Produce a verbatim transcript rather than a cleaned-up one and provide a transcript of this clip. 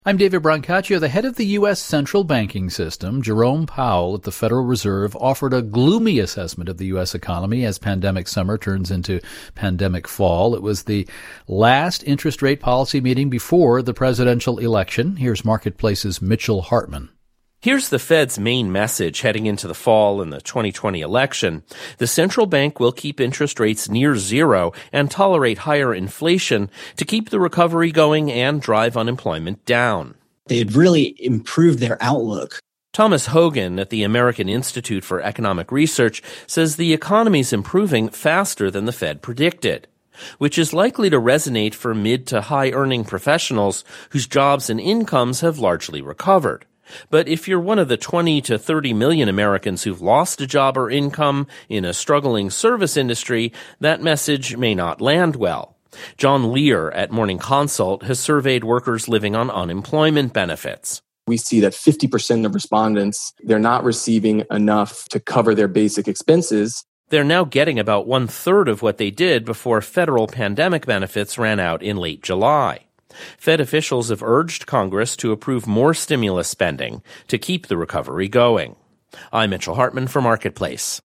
I'm David Brancaccio. The head of the U S central banking system, Jerome Powell at the Federal Reserve, offered a gloomy assessment of the U S economy as pandemic summer turns into pandemic fall. It was the last interest rate policy meeting before the presidential election. Here's Marketplace's Mitchell Hartman. Here's the Fed's main message heading into the fall and the twenty twenty election. The central bank will keep interest rates near zero and tolerate higher inflation to keep the recovery going and drive unemployment down. They had really improved their outlook. Thomas Hogan at the American Institute for Economic Research says the economy's improving faster than the Fed predicted, which is likely to resonate for mid to high earning professionals whose jobs and incomes have largely recovered. But if you're one of the twenty to thirty million Americans who've lost a job or income in a struggling service industry, that message may not land well. John Lear at Morning Consult has surveyed workers living on unemployment benefits. We see that fifty percent of respondents, they're not receiving enough to cover their basic expenses. They're now getting about one-third of what they did before federal pandemic benefits ran out in late July. Fed officials have urged Congress to approve more stimulus spending to keep the recovery going. I'm Mitchell Hartman for Marketplace.